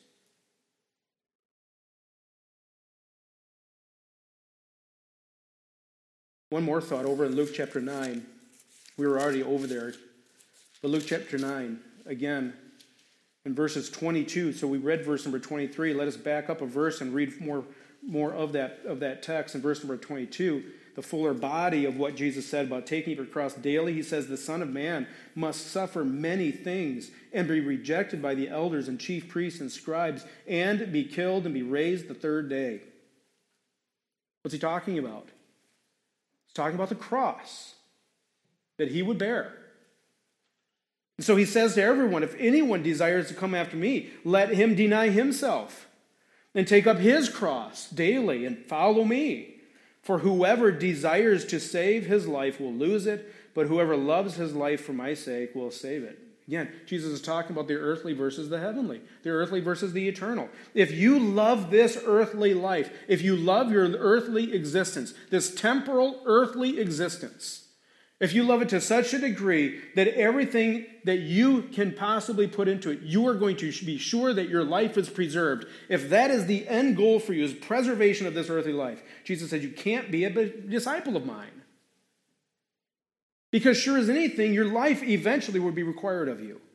One more thought over in Luke chapter 9. We were already over there. But Luke chapter 9, again, in verses 22. So we read verse number 23. Let us back up a verse and read more of that text. In verse number 22, the fuller body of what Jesus said about taking your cross daily. He says, the Son of Man must suffer many things and be rejected by the elders and chief priests and scribes and be killed and be raised the third day. What's he talking about? He's talking about the cross that he would bear. And so he says to everyone, if anyone desires to come after me, let him deny himself and take up his cross daily and follow me. For whoever desires to save his life will lose it, but whoever loves his life for my sake will save it. Again, Jesus is talking about the earthly versus the heavenly, the earthly versus the eternal. If you love this earthly life, if you love your earthly existence, this temporal earthly existence, if you love it to such a degree that everything that you can possibly put into it, you are going to be sure that your life is preserved. If that is the end goal for you, is preservation of this earthly life, Jesus said you can't be a disciple of mine. Because sure as anything, your life eventually will be required of you.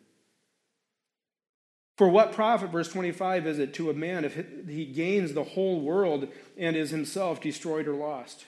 For what profit, verse 25, is it to a man if he gains the whole world and is himself destroyed or lost?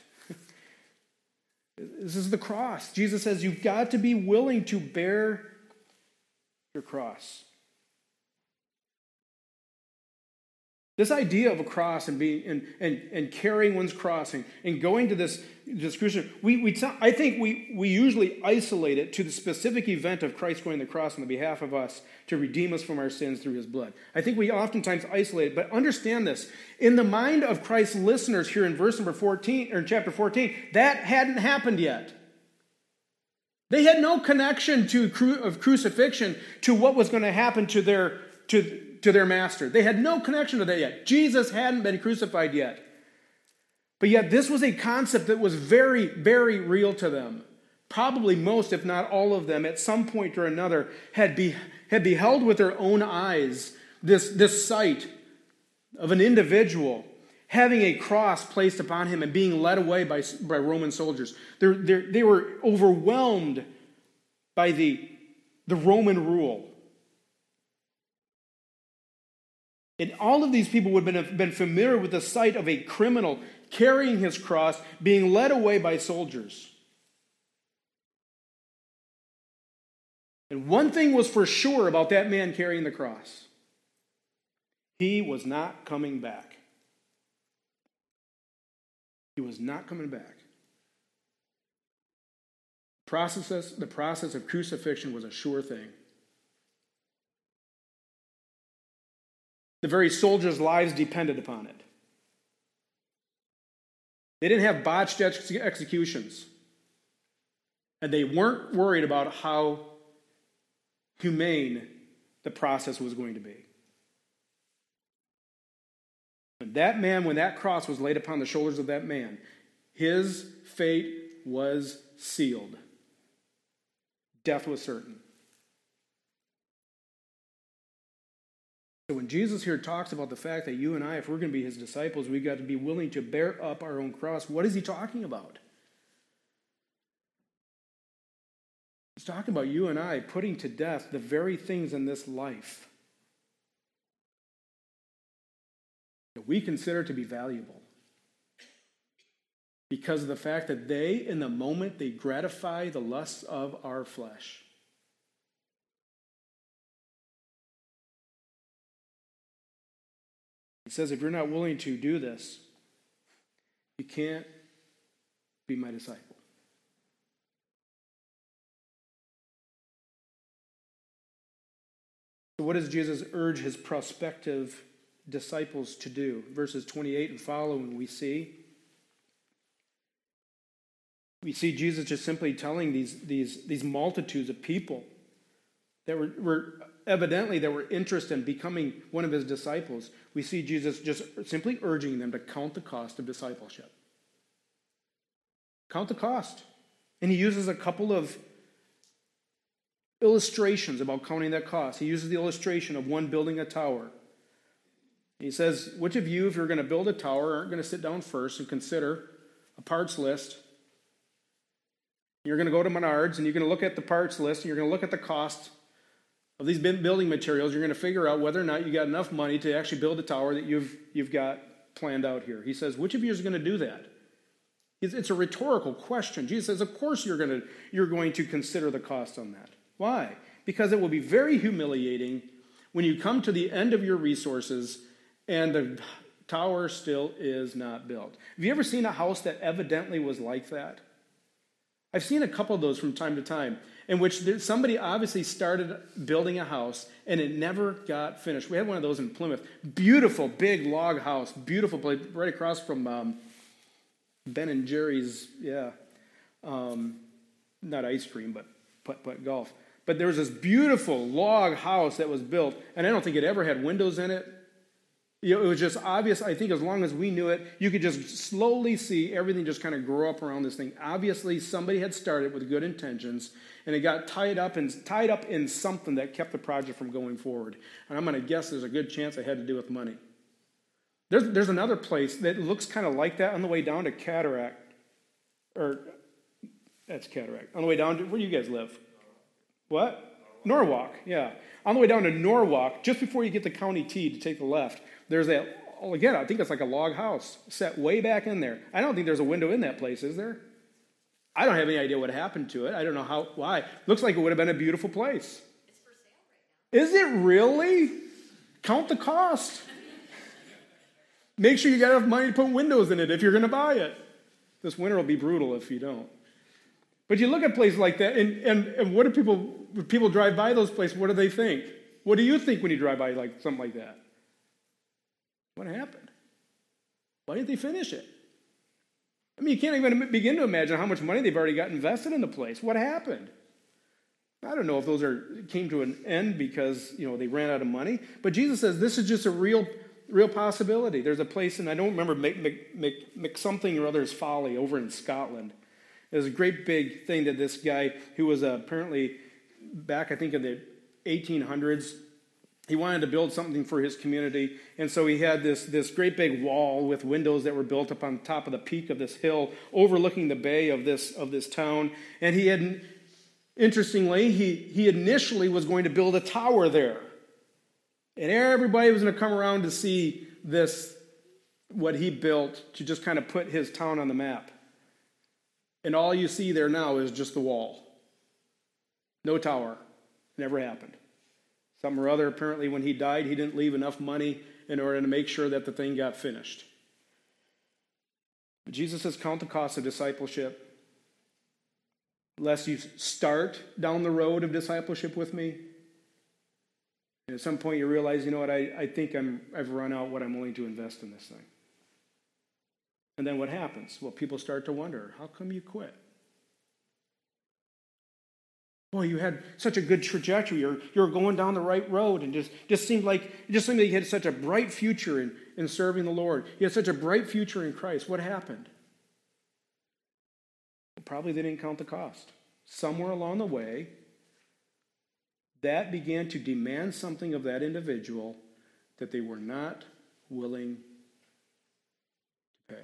This is the cross. Jesus says you've got to be willing to bear your cross. This idea of a cross and being and carrying one's cross and going to this crucifixion, I think we usually isolate it to the specific event of Christ going to the cross on the behalf of us to redeem us from our sins through his blood. I think we oftentimes isolate it, but understand this. In the mind of Christ's listeners here in verse number 14, or in chapter 14, that hadn't happened yet. They had no connection of crucifixion to what was going to happen to their master. They had no connection to that yet. Jesus hadn't been crucified yet. But yet this was a concept that was very, very real to them. Probably most, if not all of them, at some point or another had beheld with their own eyes this sight of an individual having a cross placed upon him and being led away by Roman soldiers. They were overwhelmed by the Roman rule. And all of these people would have been familiar with the sight of a criminal carrying his cross, being led away by soldiers. And one thing was for sure about that man carrying the cross. He was not coming back. He was not coming back. The process of crucifixion was a sure thing. The very soldiers' lives depended upon it. They didn't have botched executions. And they weren't worried about how humane the process was going to be. And that man, when that cross was laid upon the shoulders of that man, his fate was sealed. Death was certain. So when Jesus here talks about the fact that you and I, if we're going to be his disciples, we've got to be willing to bear up our own cross, what is he talking about? He's talking about you and I putting to death the very things in this life that we consider to be valuable. Because of the fact that they, in the moment, they gratify the lusts of our flesh. He says, if you're not willing to do this, you can't be my disciple. So what does Jesus urge his prospective disciples to do? Verses 28 and following, we see Jesus just simply telling these multitudes of people that were evidently that were interested in becoming one of his disciples. We see Jesus just simply urging them to count the cost of discipleship. Count the cost. And he uses a couple of illustrations about counting that cost. He uses the illustration of one building a tower. He says, which of you, if you're going to build a tower, aren't going to sit down first and consider a parts list? You're going to go to Menards and you're going to look at the parts list and you're going to look at the cost of these building materials. You're going to figure out whether or not you got enough money to actually build the tower that you've got planned out here. He says, which of you is going to do that? It's a rhetorical question. Jesus says, of course you're going to consider the cost on that. Why? Because it will be very humiliating when you come to the end of your resources and the tower still is not built. Have you ever seen a house that evidently was like that? I've seen a couple of those from time to time in which somebody obviously started building a house and it never got finished. We had one of those in Plymouth. Beautiful, big log house. Beautiful place, right across from Ben and Jerry's, not ice cream, but putt-putt golf. But there was this beautiful log house that was built, and I don't think it ever had windows in it. It was just obvious. I think as long as we knew it, you could just slowly see everything just kind of grow up around this thing. Obviously, somebody had started with good intentions, and it got tied up in something that kept the project from going forward. And I'm going to guess there's a good chance it had to do with money. There's another place that looks kind of like that on the way down to Cataract. Or, that's Cataract. On the way down to, where do you guys live? What? Norwalk, yeah. On the way down to Norwalk, just before you get to County T to take the left, there's that, again, I think it's like a log house set way back in there. I don't think there's a window in that place, is there? I don't have any idea what happened to it. I don't know why. Looks like it would have been a beautiful place. It's for sale right now. Is it really? Count the cost. Make sure you got enough money to put windows in it if you're going to buy it. This winter will be brutal if you don't. But you look at places like that, and what do people, when people drive by those places, what do they think? What do you think when you drive by like something like that? What happened? Why didn't they finish it? I mean, you can't even begin to imagine how much money they've already got invested in the place. What happened? I don't know if those came to an end because, they ran out of money. But Jesus says this is just a real possibility. There's a place, and I don't remember something or other's Folly over in Scotland. There's a great big thing that this guy, who was apparently back, I think, in the 1800s, he wanted to build something for his community, and so he had this great big wall with windows that were built up on top of the peak of this hill, overlooking the bay of this town. And he had, interestingly, he initially was going to build a tower there, and everybody was going to come around to see this, what he built, to just kind of put his town on the map. And all you see there now is just the wall, no tower. Never happened. Something or other, apparently when he died, he didn't leave enough money in order to make sure that the thing got finished. But Jesus says, count the cost of discipleship, lest you start down the road of discipleship with me. And at some point you realize, I think I've run out what I'm willing to invest in this thing. And then what happens? Well, people start to wonder, how come you quit? Boy, you had such a good trajectory. You're going down the right road, and just seemed like you had such a bright future in serving the Lord. You had such a bright future in Christ. What happened? Well, probably they didn't count the cost. Somewhere along the way, that began to demand something of that individual that they were not willing to pay.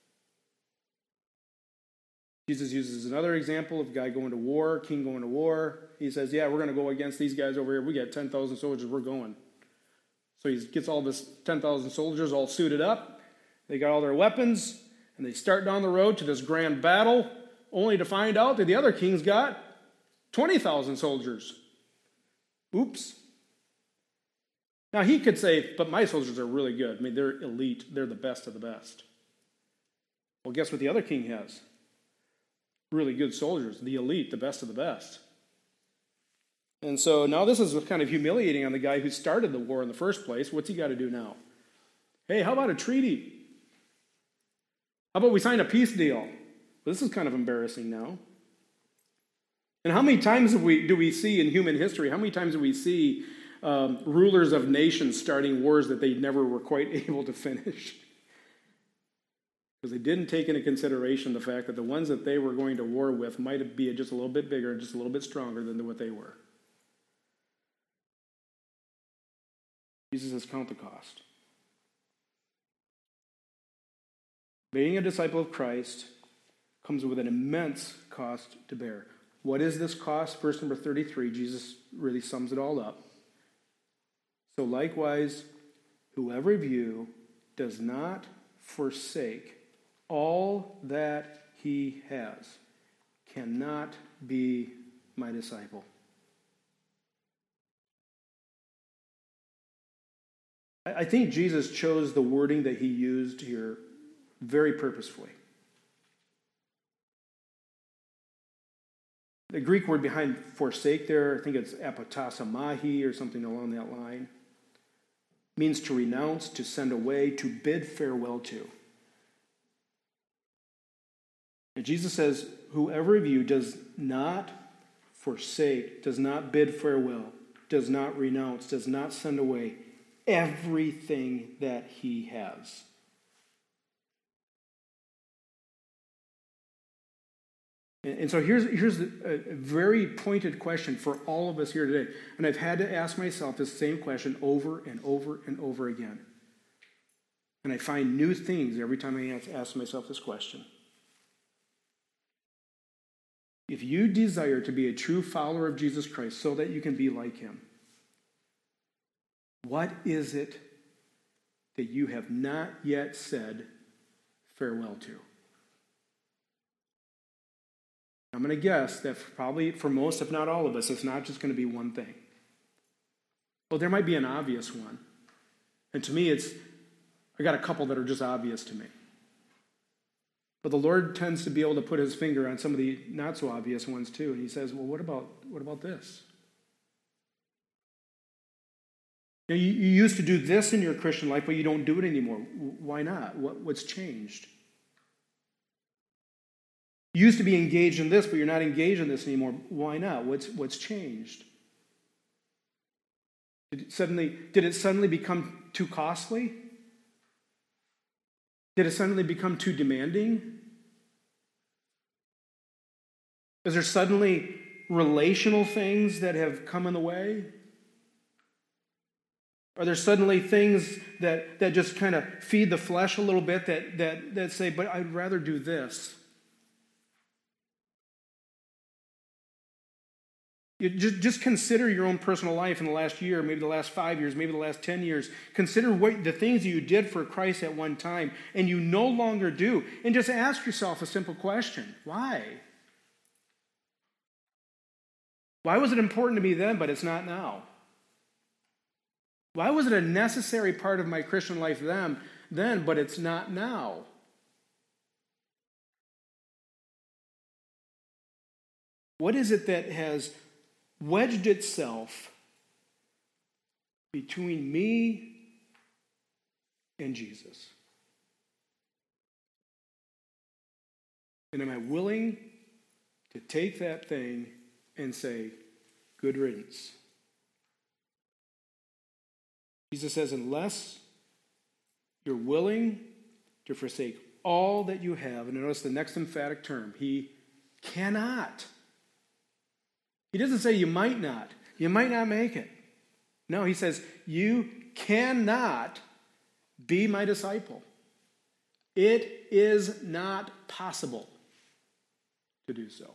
Jesus uses another example of a guy going to war, king going to war. He says, yeah, we're going to go against these guys over here. We got 10,000 soldiers. We're going. So he gets all this 10,000 soldiers all suited up. They got all their weapons, and they start down the road to this grand battle, only to find out that the other king's got 20,000 soldiers. Oops. Now he could say, but my soldiers are really good. I mean, they're elite. They're the best of the best. Well, guess what the other king has? Really good soldiers, the elite, the best of the best. And so now this is kind of humiliating on the guy who started the war in the first place. What's he got to do now? Hey, how about a treaty? How about we sign a peace deal? Well, this is kind of embarrassing now. And how many times do we see in human history, how many times do we see rulers of nations starting wars that they never were quite able to finish? Because they didn't take into consideration the fact that the ones that they were going to war with might be just a little bit bigger, just a little bit stronger than what they were. Jesus says, count the cost. Being a disciple of Christ comes with an immense cost to bear. What is this cost? Verse number 33, Jesus really sums it all up. So likewise, whoever of you does not forsake all that he has cannot be my disciple. I think Jesus chose the wording that he used here very purposefully. The Greek word behind forsake there, I think it's apotasamahi or something along that line, means to renounce, to send away, to bid farewell to. And Jesus says, whoever of you does not forsake, does not bid farewell, does not renounce, does not send away everything that he has. And so here's a very pointed question for all of us here today. And I've had to ask myself this same question over and over and over again. And I find new things every time I ask myself this question. If you desire to be a true follower of Jesus Christ so that you can be like him, what is it that you have not yet said farewell to? I'm going to guess that probably for most, if not all of us, it's not just going to be one thing. Well, there might be an obvious one. And to me, it's I got a couple that are just obvious to me. But the Lord tends to be able to put his finger on some of the not so obvious ones too. And he says, well, what about this? You used to do this in your Christian life, but you don't do it anymore. Why not? What's changed? You used to be engaged in this, but you're not engaged in this anymore. Why not? What's changed? Did it suddenly become too costly? Did it suddenly become too demanding? Is there suddenly relational things that have come in the way? Are there suddenly things that just kind of feed the flesh a little bit that say, but I'd rather do this? You just consider your own personal life in the last year, maybe the last 5 years, maybe the last 10 years. Consider the things that you did for Christ at one time and you no longer do. And just ask yourself a simple question. Why? Why was it important to me then, but it's not now? Why was it a necessary part of my Christian life then, but it's not now? What is it that has wedged itself between me and Jesus? And am I willing to take that thing and say, good riddance? Jesus says, unless you're willing to forsake all that you have, and notice the next emphatic term, he cannot. He doesn't say you might not. You might not make it. No, he says, you cannot be my disciple. It is not possible to do so.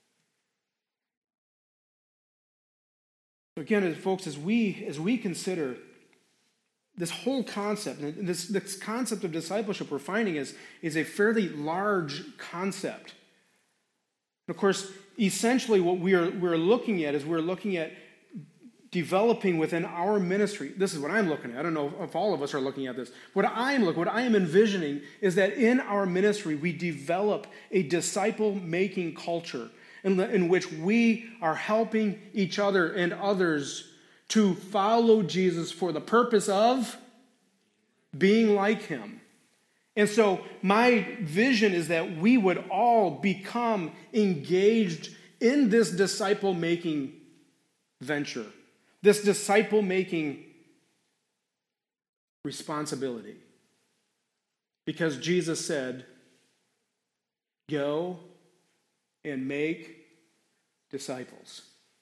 Again, folks, as we consider this whole concept, and this concept of discipleship we're finding is a fairly large concept. And of course, essentially what we're looking at is we're looking at developing within our ministry. This is what I'm looking at. I don't know if all of us are looking at this. What I am envisioning is that in our ministry we develop a disciple-making culture in which we are helping each other and others to follow Jesus for the purpose of being like him. And so my vision is that we would all become engaged in this disciple-making venture, this disciple-making responsibility. Because Jesus said, go and make disciples.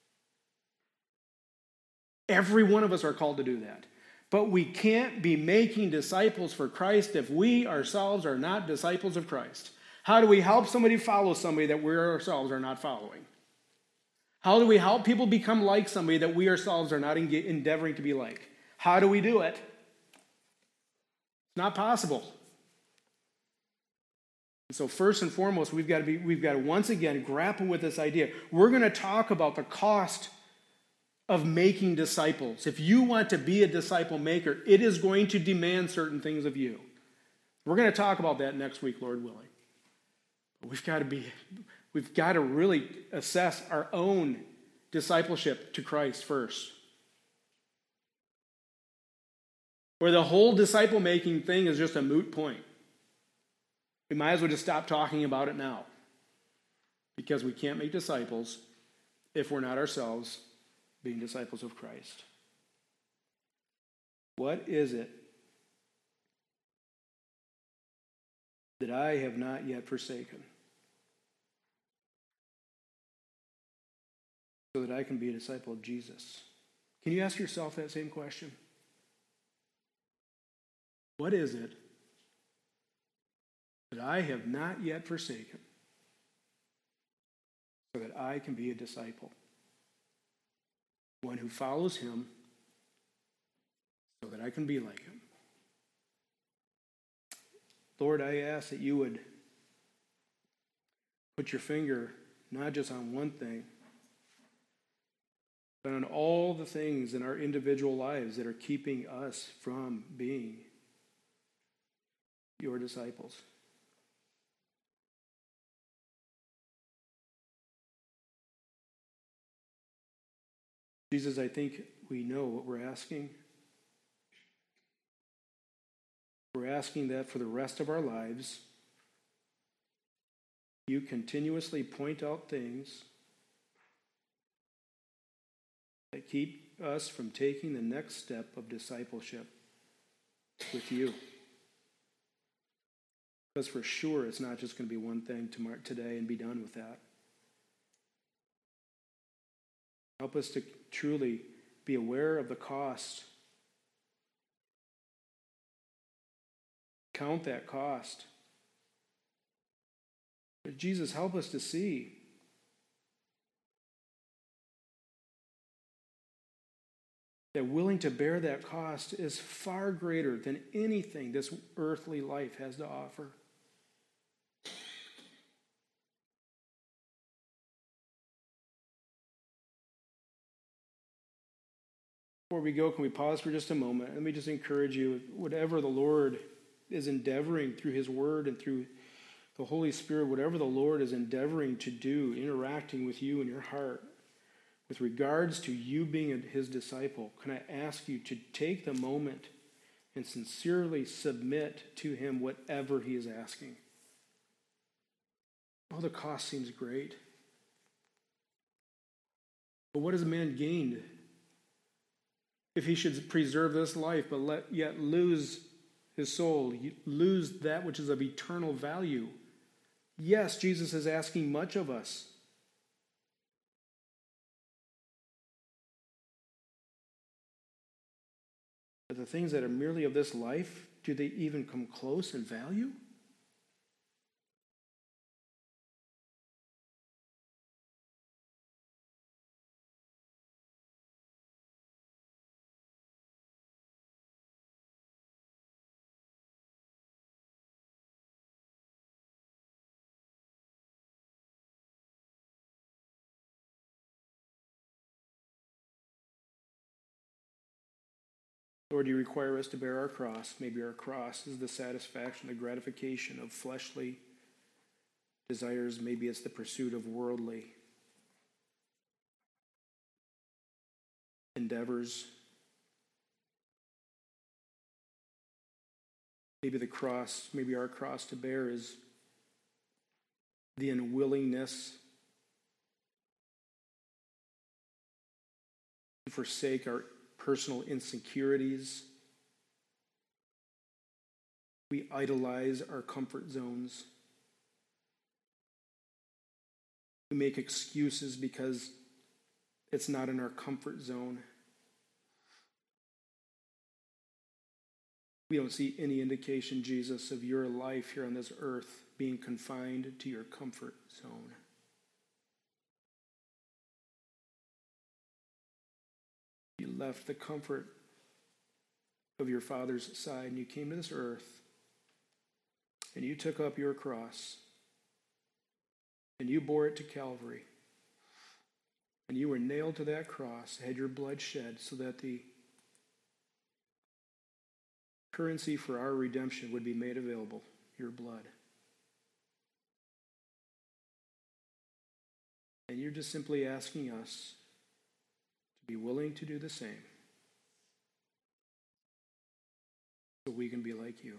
Every one of us are called to do that. But we can't be making disciples for Christ if we ourselves are not disciples of Christ. How do we help somebody follow somebody that we ourselves are not following? How do we help people become like somebody that we ourselves are not endeavoring to be like? How do we do it? It's not possible. So first and foremost, we've got to once again grapple with this idea. We're going to talk about the cost of making disciples. If you want to be a disciple maker, it is going to demand certain things of you. We're going to talk about that next week, Lord willing. But we've got to really assess our own discipleship to Christ first. Or the whole disciple making thing is just a moot point. We might as well just stop talking about it now. Because we can't make disciples if we're not ourselves being disciples of Christ. What is it that I have not yet forsaken so that I can be a disciple of Jesus? Can you ask yourself that same question? What is it that I have not yet forsaken so that I can be a disciple? One who follows him so that I can be like him. Lord, I ask that you would put your finger not just on one thing, but on all the things in our individual lives that are keeping us from being your disciples. Jesus, I think we know what we're asking. We're asking that for the rest of our lives, you continuously point out things that keep us from taking the next step of discipleship with you. Because for sure, it's not just going to be one thing today and be done with that. Help us to truly be aware of the cost. Count that cost. But Jesus, help us to see that willing to bear that cost is far greater than anything this earthly life has to offer. Before we go, can we pause for just a moment? Let me just encourage you, whatever the Lord is endeavoring through his word and through the Holy Spirit, whatever the Lord is endeavoring to do, interacting with you in your heart, with regards to you being his disciple, can I ask you to take the moment and sincerely submit to him whatever he is asking? Oh, the cost seems great. But what has a man gained if he should preserve this life but yet lose his soul, lose that which is of eternal value? Yes, Jesus is asking much of us. But the things that are merely of this life, do they even come close in value? Lord, you require us to bear our cross. Maybe our cross is the satisfaction, the gratification of fleshly desires. Maybe it's the pursuit of worldly endeavors. Maybe our cross to bear is the unwillingness to forsake our personal insecurities. We idolize our comfort zones. We make excuses because it's not in our comfort zone. We don't see any indication, Jesus, of your life here on this earth being confined to your comfort zone. You left the comfort of your Father's side and you came to this earth and you took up your cross and you bore it to Calvary and you were nailed to that cross, had your blood shed so that the currency for our redemption would be made available, your blood. And you're just simply asking us to be willing to do the same so we can be like you.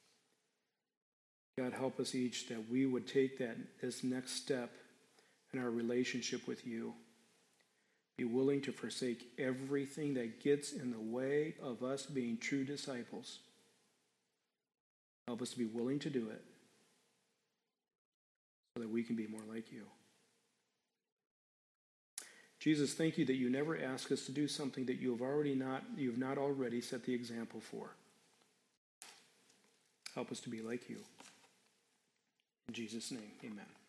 God, help us each that we would take this next step in our relationship with you. Be willing to forsake everything that gets in the way of us being true disciples. Help us to be willing to do it so that we can be more like you. Jesus, thank you that you never ask us to do something that you have not already set the example for. Help us to be like you. In Jesus' name, amen.